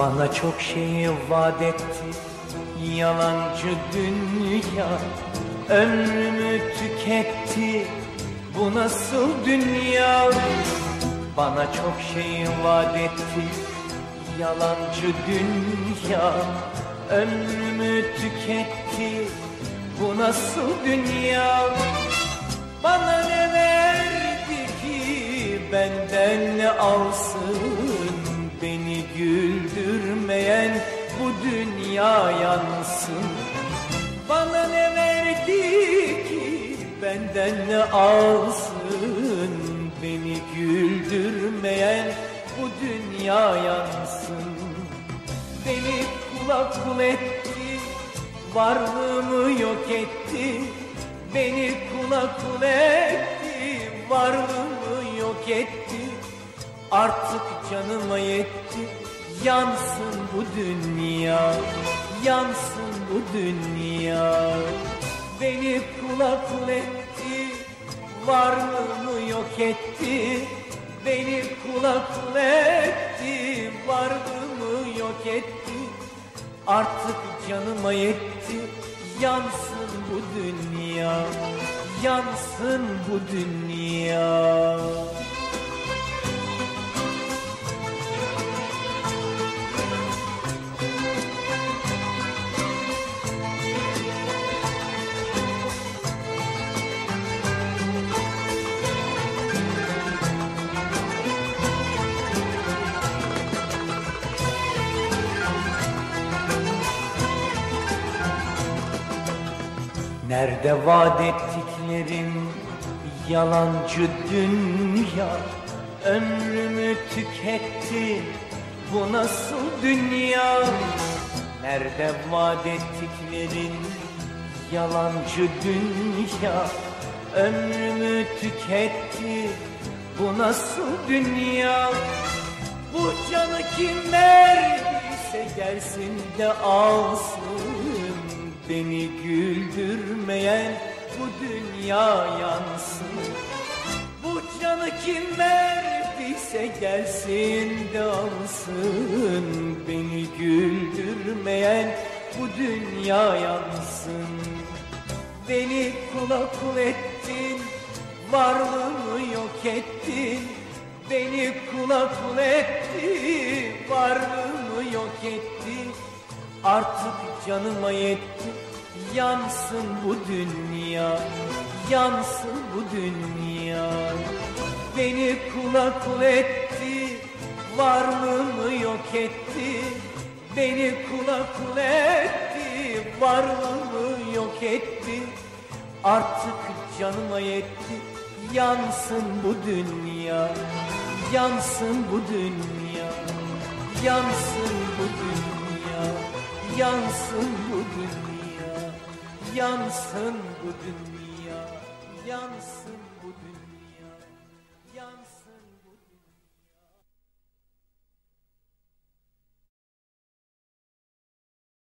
Bana çok şey vaat etti yalancı dünya. Ömrümü tüketti bu nasıl dünya? Bana çok şey vaat etti yalancı dünya. Ömrümü tüketti bu nasıl dünya? Bana ne verdi ki benden ne alsın? Beni güldürmeyen bu dünya yansın. Bana ne verdi ki benden ne alsın? Beni güldürmeyen bu dünya yansın. Beni kul etti, varlığımı yok etti. Beni kul etti, varlığımı yok etti. Artık canıma yetti, yansın bu dünya, yansın bu dünya. Beni kul etti, varlığımı yok etti. Beni kul etti, varlığımı yok etti. Artık canıma yetti, yansın bu dünya, yansın bu dünya. Nerede vaat ettiklerin yalancı dünya? Ömrümü tüketti bu nasıl dünya? Nerede vaat ettiklerin yalancı dünya? Ömrümü tüketti bu nasıl dünya? Bu canı kim verdiyse gelsin de alsın. Beni güldürmeyen bu dünya yansın. Bu canı kim verdiyse gelsin de alsın. Beni güldürmeyen bu dünya yansın. Beni kul ettin, varlığımı yok ettin. Beni kul ettin, varlığımı yok ettin. Artık canıma yetti, yansın bu dünya, yansın bu dünya. Beni kul etti, varlığımı yok etti. Beni kul etti, varlığımı yok etti. Artık canıma yetti, yansın bu dünya, yansın bu dünya, yansın bu dünya. Yansın bu dünya, yansın bu dünya, yansın bu dünya.